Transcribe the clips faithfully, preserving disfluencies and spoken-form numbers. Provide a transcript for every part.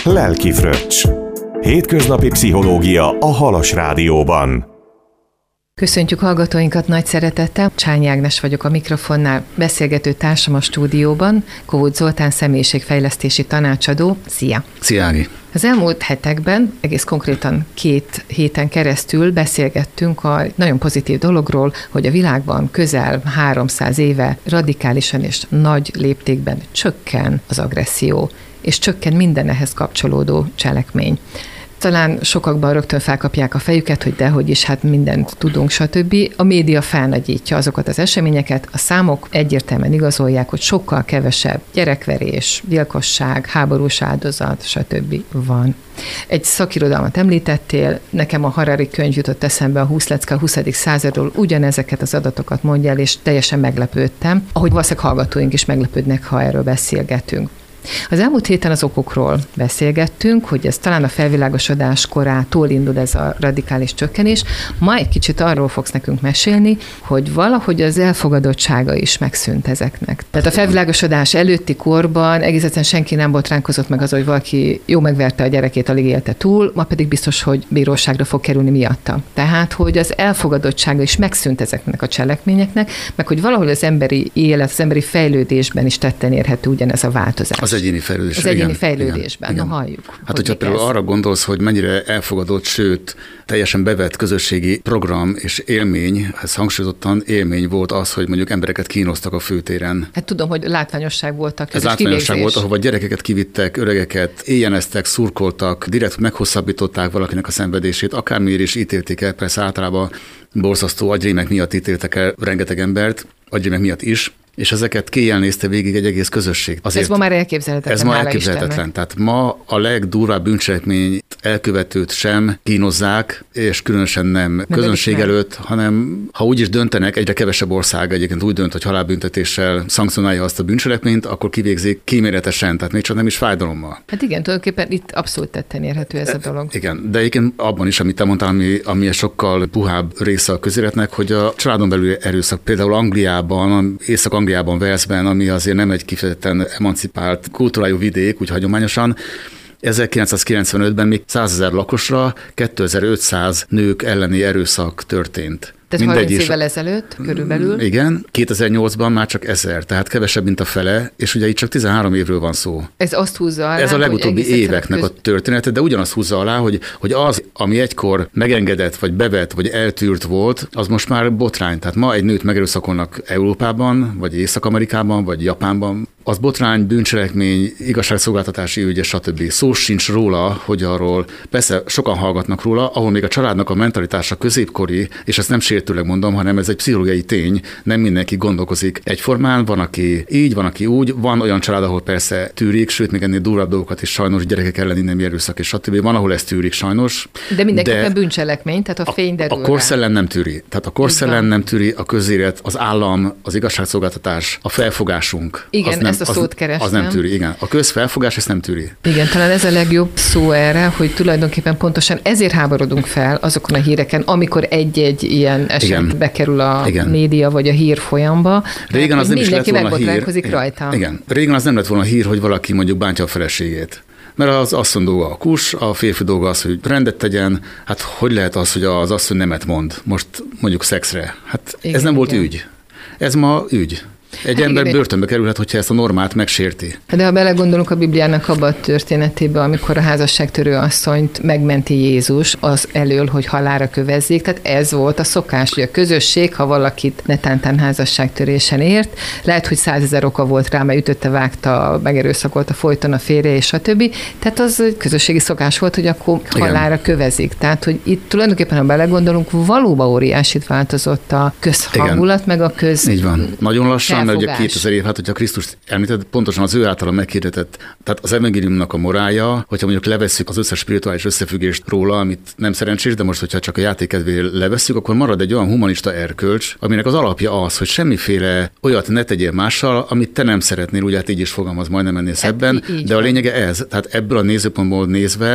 Lelki fröccs. Hétköznapi pszichológia a Halas Rádióban. Köszöntjük hallgatóinkat nagy szeretettel. Csányi Ágnes vagyok a mikrofonnál, beszélgető társam a stúdióban, Kohut Zoltán személyiségfejlesztési tanácsadó. Szia! Szia, Ági! Az elmúlt hetekben, egész konkrétan két héten keresztül beszélgettünk a nagyon pozitív dologról, hogy a világban közel háromszáz éve radikálisan és nagy léptékben csökken az agresszió, és csökken minden ehhez kapcsolódó cselekmény. Talán sokakban rögtön felkapják a fejüket, hogy dehogy is, hát mindent tudunk, stb. A média felnagyítja azokat az eseményeket, a számok egyértelműen igazolják, hogy sokkal kevesebb gyerekverés, gyilkosság, háborús áldozat, stb. Van. Egy szakirodalmat említettél, nekem a Harari könyv jutott eszembe, a húsz lecke a huszadik századról, ugyanezeket az adatokat mondja el, és teljesen meglepődtem, ahogy valószínűleg hallgatóink is meglepődnek, ha erről beszélgetünk. Az elmúlt héten az okokról beszélgettünk, hogy ez talán a felvilágosodás korától indul ez a radikális csökkenés. Ma egy kicsit arról fogsz nekünk mesélni, hogy valahogy az elfogadottsága is megszűnt ezeknek. Tehát a felvilágosodás előtti korban egész egyszerűen senki nem botránkozott meg az, hogy valaki jó megverte a gyerekét, alig élte túl, ma pedig biztos, hogy bíróságra fog kerülni miatta. Tehát, hogy az elfogadottsága is megszűnt ezeknek a cselekményeknek, meg hogy valahogy az emberi élet, az emberi fejlődésben is tetten érhető ugyanez a változás. Az egyéni fejlődés. Az egyéni fejlődésben, igen, na halljuk. Hát, hogyha például ez? Arra gondolsz, hogy mennyire elfogadott, sőt, teljesen bevett közösségi program és élmény, ez hangsúlyozottan élmény volt az, hogy mondjuk embereket kínoztak a főtéren. Hát tudom, hogy látványosság voltak. Ez látványosság volt, ahova gyerekeket kivittek, öregeket, éjjeneztek, szurkoltak, direkt meghosszabbították valakinek a szenvedését, akármiért is ítélték el, persze általában borzasztó agyrémek miatt ítéltek el rengeteg embert, agyrémek miatt is, és ezeket kéjjel nézte végig egy egész közösség. Azért ez ma már elképzelhetetlen. Ez ma elképzelhetetlen. Tehát ma a legdurvább bűncselekményt elkövetőt sem kínozzák, és különösen nem, nem közönség előtt, hanem ha úgy is döntenek, egyre kevesebb ország egyébként úgy dönt, hogy halálbüntetéssel szankcionálja azt a bűncselekményt, akkor kivégzik kíméletesen, tehát még csak nem is fájdalommal. Hát igen, tulajdonképpen itt abszolút tetten érhető ez a dolog. Igen, de egyébként abban is, amit te mondtál, ami, ami sokkal puhább része a közéletnek, hogy a családon belül erőszak, például Angliában, Észak Angliában, Walesben, ami azért nem egy kifejezetten emancipált kultúrájú vidék, úgy hagyományosan, ezerkilencszázkilencvenötben még százezer lakosra kétezer-ötszáz nők elleni erőszak történt. Tehát harminc évvel ezelőtt körülbelül. Igen, kétezer-nyolcban már csak ezer, tehát kevesebb, mint a fele, és ugye itt csak tizenhárom évről van szó. Ez azt húzza alá, Ez a legutóbbi éveknek köz... a története, de ugyanazt húzza alá, hogy, hogy az, ami egykor megengedett, vagy bevett, vagy eltűrt volt, az most már botrány. Tehát ma egy nőt megerőszakolnak Európában, vagy Észak-Amerikában, vagy Japánban. Az botrány, bűncselekmény, igazságszolgáltatási ügy, stb. Szó sincs róla, hogy arról, persze sokan hallgatnak róla, ahol még a családnak a mentalitása középkori, és ezt nem sértőleg mondom, hanem ez egy pszichológiai tény, nem mindenki gondolkozik egyformán, van, aki így, van, aki úgy, van olyan család, ahol persze tűrik, sőt, még ennél durvább dolgokat is sajnos, gyerekek elleni nemi erőszak és stb. Van, ahol ezt tűrik sajnos. De mindenképpen bűncselekmény, tehát a fény derül A, a korszellem nem tűri. Tehát a korszellem nem tűri, a közélet, az állam, az igazságszolgáltatás, a felfogásunk. Igen, az nem, ezt a szót kerestem. Az nem tűri, igen. A közfelfogás ezt nem tűri. Igen, talán ez a legjobb szó erre, hogy tulajdonképpen pontosan ezért háborodunk fel azokon a híreken, amikor egy-egy ilyen eset igen. bekerül a igen. média vagy a hír folyamba. Régen az nem is lett volna hír. Rajta. Igen. Régen az nem lett volna hír, hogy valaki mondjuk bántja a feleségét. Mert az asszony dolga a kus, a férfi dolga az, hogy rendet tegyen. Hát hogy lehet az, hogy az asszony nemet mond most mondjuk szexre? Hát igen, ez nem volt igen. ügy. Ez ma ügy. Egy hát ember igen, börtönbe kerülhet, hogyha ezt a normát megsérti. De ha belegondolunk a Bibliának abba a történetébe, amikor a házasságtörő asszonyt megmenti Jézus az elől, hogy halálra kövezzék, tehát ez volt a szokás, hogy a közösség, ha valakit netántán házasságtörésen ért, lehet, hogy százezer oka volt rá, mert ütötte, vágta, megerőszakolta folyton a férje, és stb. Tehát az közösségi szokás volt, hogy akkor halálra kövezik. Tehát, hogy itt tulajdonképpen, ha belegondolunk, valóban óriásit változott a közhangulat, igen. meg a köz... Így van. Nagyon lassan, mert ugye kétezer év, hát hogyha Krisztust említed, pontosan az ő általa meghirdetett, tehát az evangéliumnak a morálja, hogyha mondjuk levesszük az összes spirituális összefüggést róla, amit nem szerencsés, de most, hogyha csak a játékedvéért levesszük, akkor marad egy olyan humanista erkölcs, aminek az alapja az, hogy semmiféle olyat ne tegyél mással, amit te nem szeretnél, ugye hát így is fogalmaz, majdnem ennél szebben, de a lényege ez, tehát ebből a nézőpontból nézve,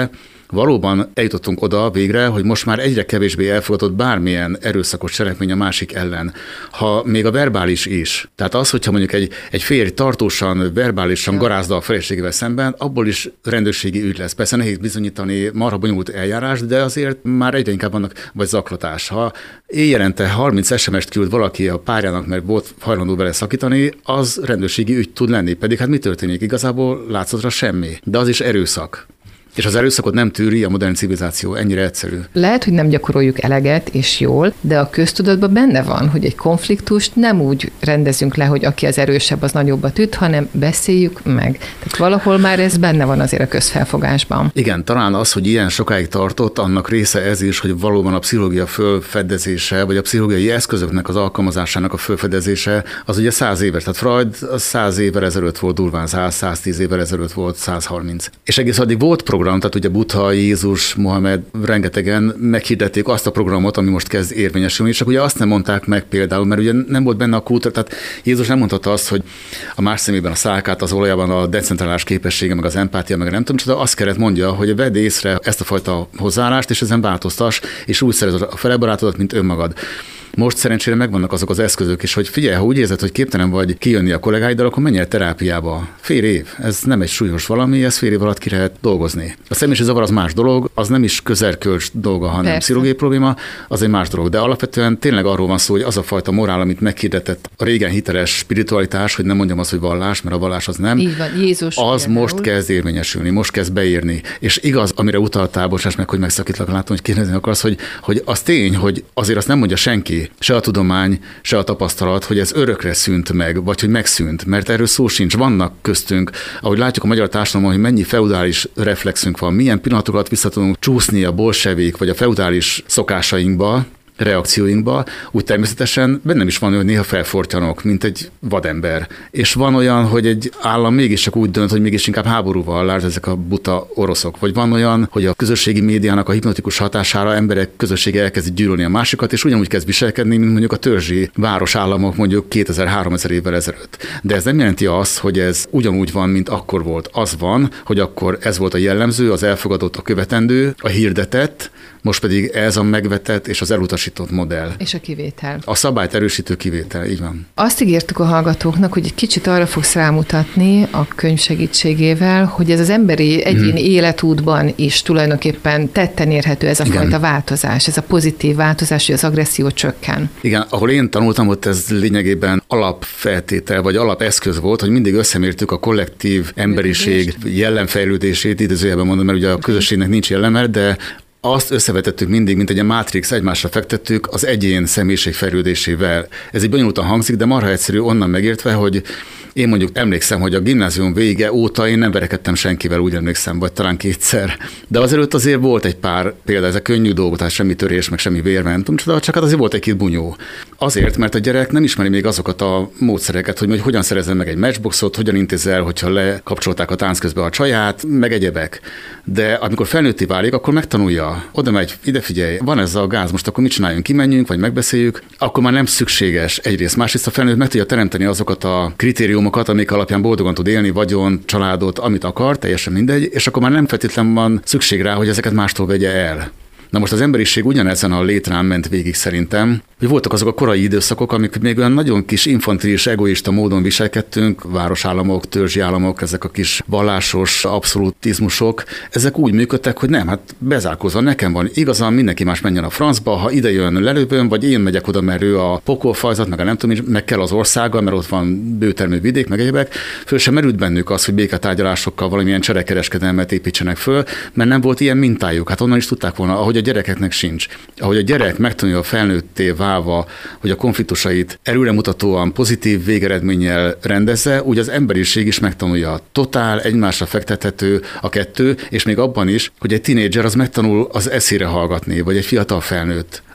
valóban eljutottunk oda végre, hogy most már egyre kevésbé elfogadott bármilyen erőszakos cselekmény a másik ellen. Ha még a verbális is. Tehát az, hogyha mondjuk egy, egy férj tartósan, verbálisan garázda a feleségével szemben, abból is rendőrségi ügy lesz. Persze nehéz bizonyítani, marha bonyolult eljárás, de azért már egyre inkább vannak, vagy zaklatás. Ha éjjelente harminc es em est küld valaki a párjának, mert volt hajlandó vele szakítani, az rendőrségi ügy tud lenni. Pedig hát mi történik? Igazából látszatra semmi. De az is erőszak. És az erőszakot nem tűri a modern civilizáció, ennyire egyszerű. Lehet, hogy nem gyakoroljuk eleget és jól, de a köztudatban benne van, hogy egy konfliktust nem úgy rendezünk le, hogy aki az erősebb, az nagyobbat üt, hanem beszéljük meg. Tehát valahol már ez benne van azért a közfelfogásban. Igen, talán az, hogy ilyen sokáig tartott, annak része ez is, hogy valóban a pszichológia fölfedezése, vagy a pszichológiai eszközöknek az alkalmazásának a fölfedezése, az ugye száz éves. Tehát Freud az száz évvel ezelőtt volt durván, száz-száztíz évvel ezelőtt volt, száz harminc. És egész addig volt program, tehát ugye Buddha, Jézus, Mohamed rengetegen meghirdették azt a programot, ami most kezd érvényesülni, és csak ugye azt nem mondták meg például, mert ugye nem volt benne a kultúra, tehát Jézus nem mondhatta azt, hogy a más szemében a szálkát, az olajában a decentrálás képessége, meg az empátia, meg nem tudom, de azt kellett mondja, hogy vedd észre ezt a fajta hozzáállást, és ezen változtass, és úgy szerezd a felebarátodat, mint önmagad. Most szerencsére megvannak azok az eszközök is, hogy figyelj, ha úgy érzed, hogy képtelen vagy kijönni a kollégáiddal, akkor menj el terápiába. Fél év. Ez nem egy súlyos valami, ez fél év alatt ki lehet dolgozni. A személyiségzavar az más dolog, az nem is közelkölcs dolga, hanem pszichológiai probléma, az egy más dolog. De alapvetően tényleg arról van szó, hogy az a fajta morál, amit meghirdetett a régen hiteles spiritualitás, hogy nem mondjam azt, hogy vallás, mert a vallás az nem. Így van, Jézus. Az most kezd érvényesülni, most kezd beírni. És igaz, amire utaltál, bocsáss meg, hogy megszakítlak, látom, hogy kérdezni akarsz, hogy, hogy az tény, hogy azért azt nem mondja senki, se a tudomány, se a tapasztalat, hogy ez örökre szűnt meg, vagy hogy megszűnt, mert erről szó sincs. Vannak köztünk, ahogy látjuk a magyar társadalomban, hogy mennyi feudális reflexünk van, milyen pillanatokat vissza tudunk csúszni a bolsevék vagy a feudális szokásainkba, reakcióinkba, úgy természetesen bennem is van, hogy néha felfortyanok, mint egy vadember. És van olyan, hogy egy állam mégis csak úgy dönt, hogy mégis inkább háborúval lát ezek a buta oroszok. Vagy van olyan, hogy a közösségi médiának a hipnotikus hatására emberek közössége elkezdi gyűlölni a másikat, és ugyanúgy kezd viselkedni, mint mondjuk a törzsi városállamok mondjuk kétezer-háromezer évvel ezelőtt. De ez nem jelenti azt, hogy ez ugyanúgy van, mint akkor volt. Az van, hogy akkor ez volt a jellemző, az elfogadott, a követendő, a hirdetett, most pedig ez a megvetett és az elutasított modell. És a kivétel. A szabályt erősítő kivétel, így van. Azt ígértük a hallgatóknak, hogy egy kicsit arra fogsz rámutatni a könyv segítségével, hogy ez az emberi egyéni hmm. életútban is tulajdonképpen tetten érhető ez a Igen. fajta változás, ez a pozitív változás, hogy az agresszió csökken. Igen, ahol én tanultam, hogy ez lényegében alapfeltétel, vagy alapeszköz volt, hogy mindig összemértük a kollektív emberiség jellemfejlődését, idézőjelben mondom, mert ugye a közösségnek nincs jelleme, de azt összevetettük mindig, mint egy Matrix, egymásra fektettük az egyén személyiség fejlődésével. Ez így bonyolultan hangzik, de marha egyszerű onnan megértve, hogy én mondjuk emlékszem, hogy a gimnázium vége óta én nem verekedtem senkivel, úgy emlékszem, vagy talán kétszer. De azelőtt azért volt egy pár példa, ezek könnyű dolgok, tehát semmi törés, meg semmi vérment, de csak hát azért volt egy-két bunyó. Azért, mert a gyerek nem ismeri még azokat a módszereket, hogy, hogy hogyan szerezzen meg egy matchboxot, hogyan intézel, hogyha lekapcsolták a tánc közben a csaját, meg egyebek. De amikor felnőtté válik, akkor megtanulja. Oda megy, ide figyelj, van ez a gáz, most akkor mit csináljunk, kimenjünk, vagy megbeszéljük, akkor már nem szükséges egyrészt. Másrészt a felnőtt meg tudja teremteni azokat a kritériumokat, amik alapján boldogan tud élni, vagyon, családot, amit akar, teljesen mindegy, és akkor már nem feltétlenül van szükség rá, hogy ezeket mástól vegye el. Na most az emberiség ugyanezen a létrán ment végig szerintem, hogy voltak azok a korai időszakok, amik még olyan nagyon kis infantilis, egoista módon viselkedtünk, városállamok, törzsi államok, ezek a kis vallásos abszolutizmusok, ezek úgy működtek, hogy nem, hát bezárkózva nekem van igazam, mindenki más menjen a francba, ha ide jön lelövöm, vagy én megyek oda, mert ő a pokolfajzat, meg a nem tudom, meg kell az országgal, mert ott van bőtermő vidék, meg egyebek. Föl sem merült bennük az, hogy béketárgyalásokkal valamilyen cserekereskedelmet építsenek föl, mert nem volt ilyen mintájuk. Hát onnan is tudták volna, ahogy a gyerekeknek sincs. Ahogy a gyerek megtanulja a felnőtté válva, hogy a konfliktusait előremutatóan pozitív végeredménnyel rendezze, úgy az emberiség is megtanulja. Totál egymásra fektethető a kettő, és még abban is, hogy egy tinédzser az megtanul az eszére hallgatni, vagy egy fiatal felnőtt.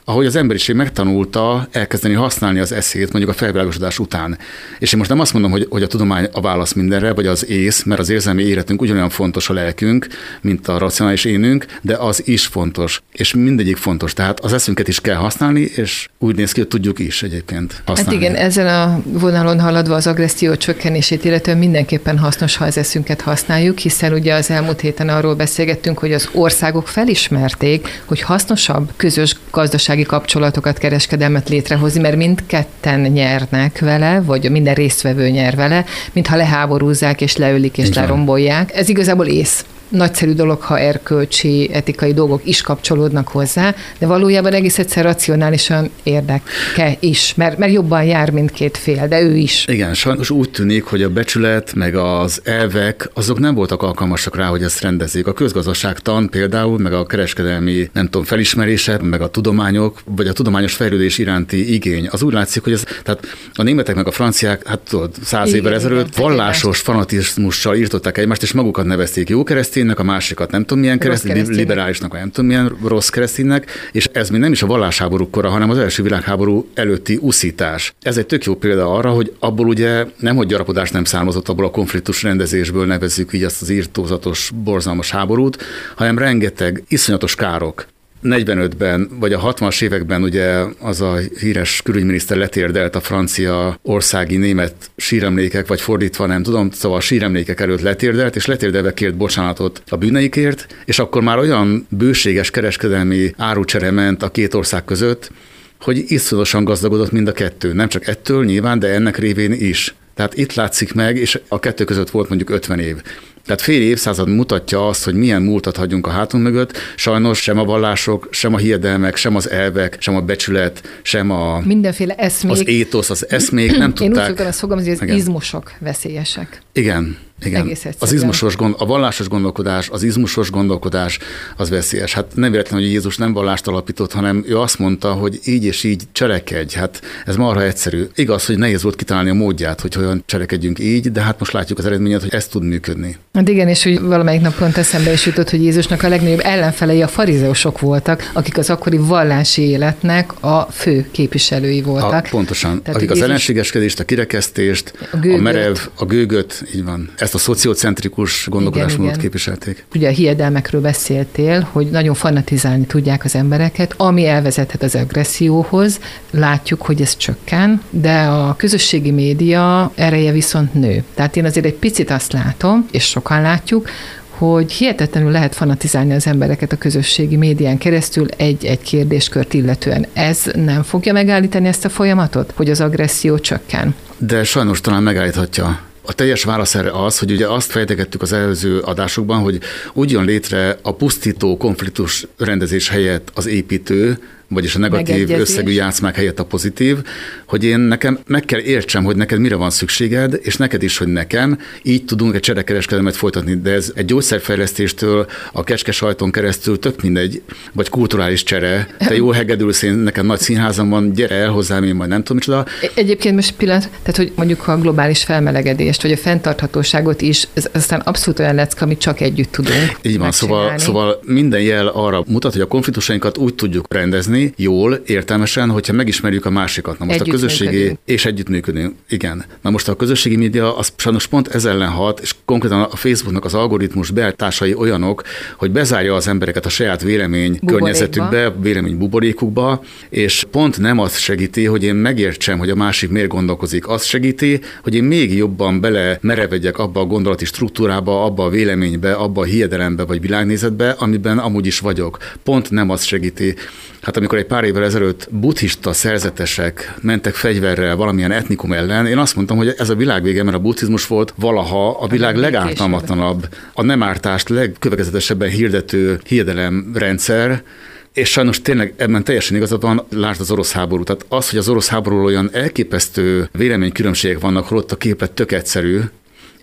ahogy az emberiség megtanulta elkezdeni használni az eszét mondjuk a felvilágosodás után. És én most nem azt mondom, hogy, hogy a tudomány a válasz mindenre, vagy az ész, mert az érzelmi életünk ugyanolyan fontos a lelkünk, mint a racionális énünk, de az is fontos, és mindegyik fontos. Tehát az eszünket is kell használni, és úgy néz ki, hogy tudjuk is egyébként használni. Hát igen, ezen a vonalon haladva az agresszió csökkenését, illetően mindenképpen hasznos, ha az eszünket használjuk, hiszen ugye az elmúlt héten arról beszélgettünk, hogy az országok felismerték, hogy hasznosabb közös gazdasági kapcsolatokat, kereskedelmet létrehozni, mert mindketten nyernek vele, vagy minden résztvevő nyer vele, mintha leháborúzzák és leölik és lerombolják. Ez igazából ész. Nagyszerű dolog, ha erkölcsi, etikai dolgok is kapcsolódnak hozzá, de valójában egész egyszer racionálisan érdeke is, mert, mert jobban jár mindkét fél, de ő is. Igen, sajnos úgy tűnik, hogy a becsület, meg az elvek, azok nem voltak alkalmasak rá, hogy ezt rendezzék. A közgazdaságtan például, meg a kereskedelmi, nem tudom, felismerése, meg a tudományok, vagy a tudományos fejlődés iránti igény. Az úgy látszik, hogy ez, tehát a németek meg a franciák, hát tudod, száz évvel ezelőtt vallásos fanatizmussal írtották egymást, és magukat nevezték jó keresztény, a másikat nem tudom milyen keresztény, liberálisnak, vagy nem tudom milyen rossz kereszténynek, és ez még nem is a vallásháborúk kora, hanem az első világháború előtti uszítás. Ez egy tök jó példa arra, hogy abból ugye nem, hogy gyarapodás nem származott abból a konfliktus rendezésből, nevezzük így azt az írtózatos, borzalmas háborút, hanem rengeteg iszonyatos károk. negyvenötben, vagy a hatvanas években ugye az a híres külügyminiszter letérdelt a francia országi német síremlékek, vagy fordítva nem tudom, szóval a síremlékek előtt letérdelt, és letérdelve kért bocsánatot a bűneikért, és akkor már olyan bőséges kereskedelmi árucsere ment a két ország között, hogy iszonyatosan gazdagodott mind a kettő. Nem csak ettől nyilván, de ennek révén is. Tehát itt látszik meg, és a kettő között volt mondjuk ötven év. Tehát fél évszázad mutatja azt, hogy milyen múltat hagyunk a hátunk mögött. Sajnos sem a vallások, sem a hiedelmek, sem az elvek, sem a becsület, sem a... Mindenféle eszmék. Az étosz, az eszmék nem tudták... Én úgy szoktam azt fogalmazni, hogy az igen. izmusok veszélyesek. Igen. Igen. Az izmusos gond, a vallásos gondolkodás, az izmusos gondolkodás az veszélyes. Hát nem véletlen, hogy Jézus nem vallást alapított, hanem ő azt mondta, hogy így és így cselekedj. Hát ez marha egyszerű. Igaz, hogy nehéz volt kitalálni a módját, hogy hogyan cselekedjünk így, de hát most látjuk az eredményet, hogy ez tud működni. Hát igen, és hogy valamelyik nap pont eszembe is jutott, hogy Jézusnak a legnagyobb ellenfelei a farizeusok voltak, akik az akkori vallási életnek a fő képviselői voltak. A, pontosan. Tehát, akik az Jézus... ellenségeskedést, a kirekesztést, a, a merev, a gőgöt, így van. Ezt a szociocentrikus gondolkodásmódot képviselték. Ugye a hiedelmekről beszéltél, hogy nagyon fanatizálni tudják az embereket, ami elvezethet az agresszióhoz. Látjuk, hogy ez csökken, de a közösségi média ereje viszont nő. Tehát én azért egy picit azt látom, és sokan látjuk, hogy hihetetlenül lehet fanatizálni az embereket a közösségi médián keresztül egy-egy kérdéskört illetően. Ez nem fogja megállítani ezt a folyamatot, hogy az agresszió csökken? De sajnos talán megállíthatja. A teljes válasz erre az, hogy ugye azt fejtegettük az előző adásokban, hogy úgy jön létre a pusztító konfliktus rendezés helyett az építő, vagyis a negatív megegyezés. Összegű játszmák helyett a pozitív, hogy én nekem meg kell értsem, hogy neked mire van szükséged, és neked is, hogy nekem, így tudunk egy cserekereskedelmet folytatni, de ez egy gyógyszerfejlesztéstől, a kecskesajton keresztül tök mindegy, vagy kulturális csere. Te jól hegedülsz, én nekem nagy színházam van, gyere el hozzám, én majd nem tudom micsoda. Egyébként most pillanat, tehát hogy mondjuk a globális felmelegedést, vagy a fenntarthatóságot is, ez aztán abszolút olyan lecke, amit csak együtt tudunk. Így van, szóval, szóval minden jel arra mutat, hogy a konfliktusainkat úgy tudjuk rendezni, jól, értelmesen, hogyha megismerjük a másikat. Na most a közösségi, és együttműködünk. Igen. Na most a közösségi média az sajnos pont ez ellen hat, és konkrétan a Facebooknak az algoritmus beállításai olyanok, hogy bezárja az embereket a saját vélemény buborékba. Környezetükbe, vélemény buborékukba, és pont nem azt segíti, hogy én megértsem, hogy a másik miért gondolkozik. Azt segíti, hogy én még jobban bele merevedjek abba a gondolati struktúrába, abba a véleménybe, abba a hiedelembe vagy világnézetbe, amiben amúgy is vagyok. Pont nem azt segíti. Hát amikor egy pár évvel ezelőtt buddhista szerzetesek mentek fegyverrel valamilyen etnikum ellen, én azt mondtam, hogy ez a világ vége, mert a buddhizmus volt valaha a világ legártalmatlanabb, a nem ártást legkövetkezetesebben hirdető hiedelemrendszer, és sajnos tényleg ebben teljesen igazad van, lásd az orosz háború. Tehát az, hogy az orosz háborúról olyan elképesztő véleménykülönbségek vannak, holott a képlet tök egyszerű,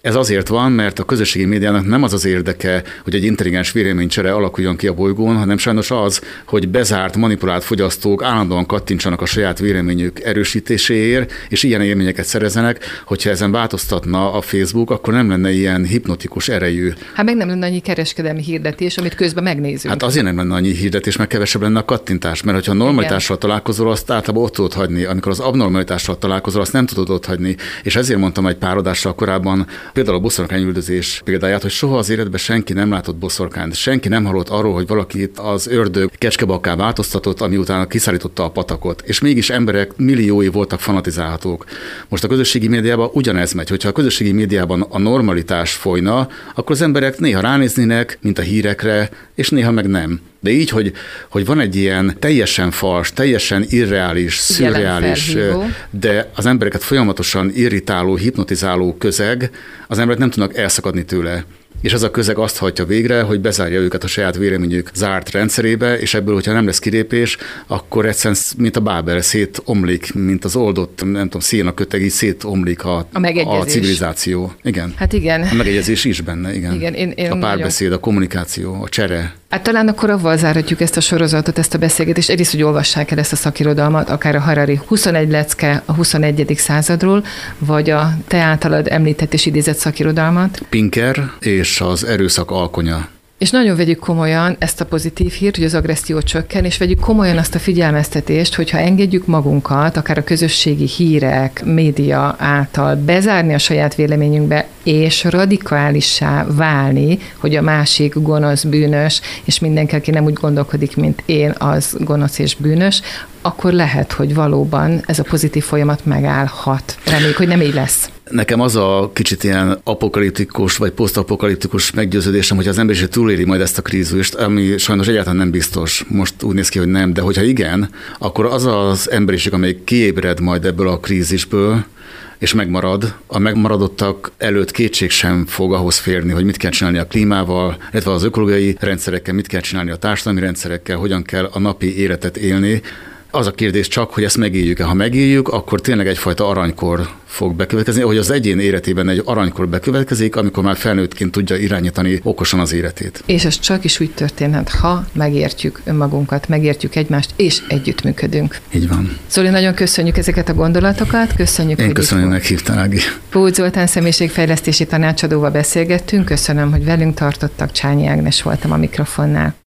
Ez azért van, mert a közösségi médiának nem az az érdeke, hogy egy intelligens véleménycsere alakuljon ki a bolygón, hanem sajnos az, hogy bezárt, manipulált fogyasztók állandóan kattintsanak a saját véleményük erősítéséért, és ilyen élményeket szerezzenek. Hogyha ezen változtatna a Facebook, akkor nem lenne ilyen hipnotikus erejű. Hát meg nem lenne annyi kereskedelmi hirdetés, amit közben megnézünk. Hát azért nem lenne annyi hirdetés, mert kevesebb lenne a kattintás, mert hogyha a normalitással Igen. találkozol, azt általában ott tudod hagyni, amikor az abnormalitással találkozol, azt nem tudod ott hagyni. És ezért mondtam egy pár adással korábban például a boszorkányüldözés példáját, hogy soha az életben senki nem látott boszorkányt, senki nem hallott arról, hogy valakit az ördög kecskebakká változtatott, ami utána kiszállította a patakot. És mégis emberek milliói voltak fanatizálhatók. Most a közösségi médiában ugyanez megy, hogyha a közösségi médiában a normalitás folyna, akkor az emberek néha ránéznének, mint a hírekre, és néha meg nem. De így, hogy, hogy van egy ilyen teljesen fals, teljesen irreális, szürreális, de az embereket folyamatosan irritáló, hipnotizáló közeg, az emberek nem tudnak elszakadni tőle. És ez a közeg azt hajtja végre, hogy bezárja őket a saját véleményük zárt rendszerébe, és ebből, hogyha nem lesz kilépés, akkor egyszerűen, mint a Bábel, szétomlik, mint az oldott, nem tudom, széna köteg, így szétomlik a, a, a civilizáció. Igen. Hát igen. A megegyezés is benne, igen. igen én, én a párbeszéd, nagyon... a kommunikáció, a csere. Hát talán akkor avval zárhatjuk ezt a sorozatot, ezt a beszélgetést. Egyrészt, hogy olvassák el ezt a szakirodalmat, akár a Harari huszonegy lecke a huszonegyedik századról, vagy a te általad említett és idézett szakirodalmat. Pinker és az erőszak alkonya. És nagyon vegyük komolyan ezt a pozitív hírt, hogy az agresszió csökken, és vegyük komolyan azt a figyelmeztetést, hogyha engedjük magunkat, akár a közösségi hírek, média által bezárni a saját véleményünkbe, és radikálissá válni, hogy a másik gonosz, bűnös, és mindenki, aki nem úgy gondolkodik, mint én, az gonosz és bűnös, akkor lehet, hogy valóban ez a pozitív folyamat megállhat. Reméljük, hogy nem így lesz. Nekem az a kicsit ilyen apokaliptikus vagy posztapokaliptikus meggyőződésem, hogy az emberiség túléli majd ezt a krízist, ami sajnos egyáltalán nem biztos. Most úgy néz ki, hogy nem, de hogyha igen, akkor az az emberiség, amelyik kiébred majd ebből a krízisből, és megmarad, a megmaradottak előtt kétség sem fog ahhoz férni, hogy mit kell csinálni a klímával, illetve az ökológiai rendszerekkel, mit kell csinálni a társadalmi rendszerekkel, hogyan kell a napi életet élni. Az a kérdés csak, hogy ezt megéljük-e. Ha megéljük, akkor tényleg egyfajta aranykor fog bekövetkezni, ahogy az egyén életében egy aranykor bekövetkezik, amikor már felnőttként tudja irányítani okosan az életét. És ez csak is úgy történhet, ha megértjük önmagunkat, megértjük egymást, és együttműködünk. Így van. Zoli, nagyon köszönjük ezeket a gondolatokat, köszönjük, Én hogy köszönöm, hogy meghívtál, Ági. Pót Zoltán személyiségfejlesztési tanácsadóval beszélgettünk, köszönöm, hogy velünk tartottak, Csányi Ágnes voltam a mikrofonnál.